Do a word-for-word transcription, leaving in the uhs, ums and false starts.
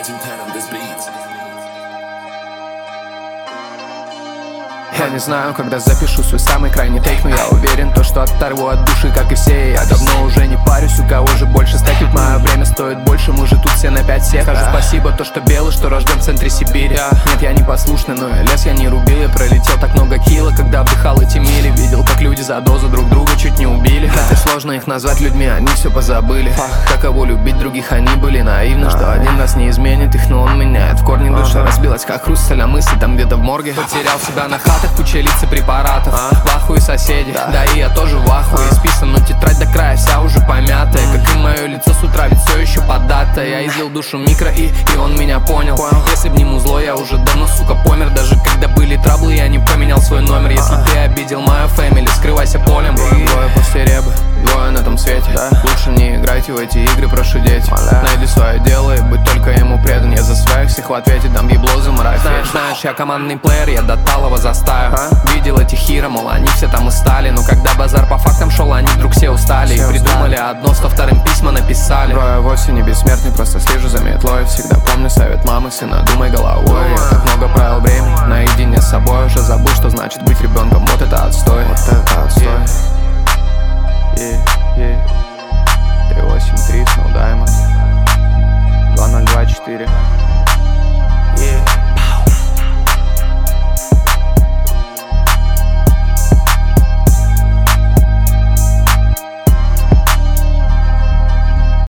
Я не знаю, когда запишу свой самый крайний тейк, но я уверен, то, что оторву от души, как и все. Я давно уже не парюсь, у кого же больше стакет. Мое время стоит больше, мы же тут все на пять сек. Скажу спасибо, то, что белый, что рожден в центре Сибири. Нет, я не послушный, но и лес я не рубил. Я пролетел так много кило, когда вдыхал эти мили. Видел, как люди за дозу друг друга чуть не убили. Хотя сложно их назвать людьми, они все позабыли. Каково любить других, они были наивны, что один раз не изменит их, но он меняет в корне. Душа разбилась, как хрусталь, а мысли там где-то в морге. Потерял себя на хатах, куча лиц и препаратов. В ахуе соседи, да и я тоже в ахуе. Списан, но тетрадь до края вся уже помятая, как и мое лицо с утра, ведь все еще подато. Я излил душу микро и, и он меня понял. Если б ему зло, я уже давно, сука, помер. Даже когда были траблы, я не поменял свой номер. Если ты обидел мою фэмили, скрывайся полем. Двое после ребы, двое на том свете. Лучше не играйте в эти игры, прошу дети. Найди свое дело и быть только ему предан. Я за своих всех в ответе дам ебло за марафет. Знаешь, знаешь, я командный плеер, я до талого застаю. Видел этих хиро, мол, они все там и стали. Но когда базар по фактам шел, они вдруг все устали. И придумали одно, со вторым письма написали. Бро, я вовсе не бессмертный, просто слежу за метлой. Всегда помню совет мамы, сына, думай головой. Я так много правил времени, наедине